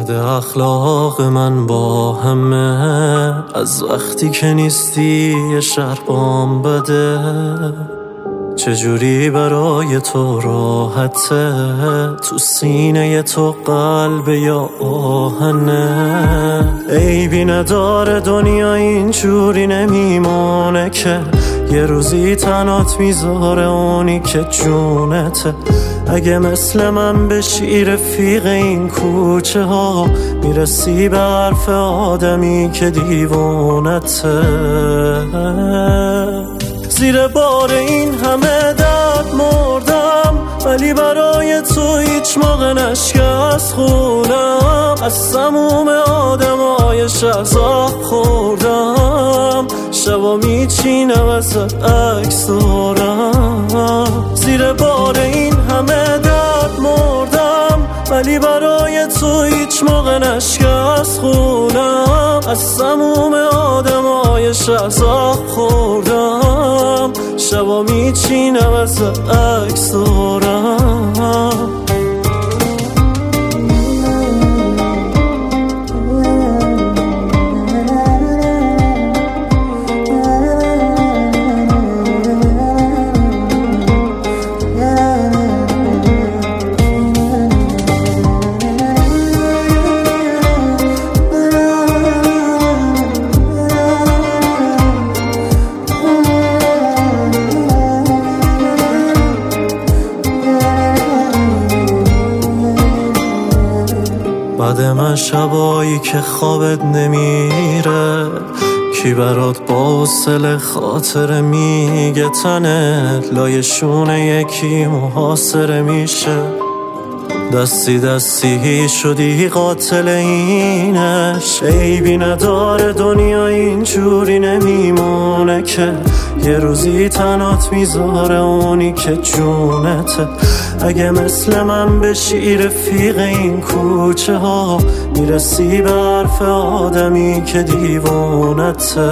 بد اخلاق من با همه، از وقتی که نیستی یه شهر بام بده. چجوری برای تو راحته تو سینه تو قلب یا آهنه؟ عیبی نداره دنیا اینجوری نمیمونه که یه روزی تنات میذاره اونی که جونته. اگه مثل من بشی رفیق این کوچه ها، میرسی به حرف آدمی که دیوونته. زیر بار این همه درد مردم، ولی برای تو هیچ موقع نشکست خونم. از سموم آدمای شهرزاد خوردم، شبا میچینم از عکس دارم. زیر بار این همه درد مردم، ولی برای تو هیچ موقع نشکست خونم. از سموم آدمای شهرزاد خوردم، شبا میچینم از عکس دارم. بعد من شبایی که خوابت نمیره، کی برات با حوصله خاطره میگه تنت لای شونه یکی محاصره میشه. دستی دستی شدی قاتل اینش، عیبی نداره دنیا اینجوری نمیمونه که یه روزی تنات میذاره اونی که جونته. اگه مثل من بشی رفیق این کوچه ها، میرسی به حرف آدمی که دیوونته.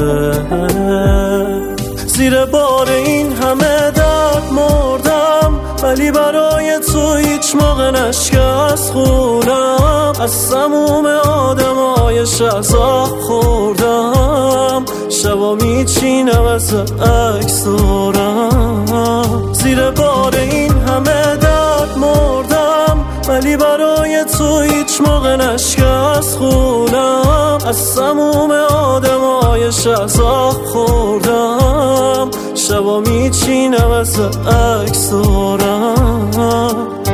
زیر بار این همه درد مردم، ولی برای تو هیچ موقع نشکست خونم. از سموم آدمای شهرزاد خوردم، شبا میچینم از عکس دارم. زیر بار این همه درد مردم، ولی برای تو هیچ موقع نشکست خونم. از سموم آدمای شهرزاد خوردم، شبا میچینم از عکس دارم.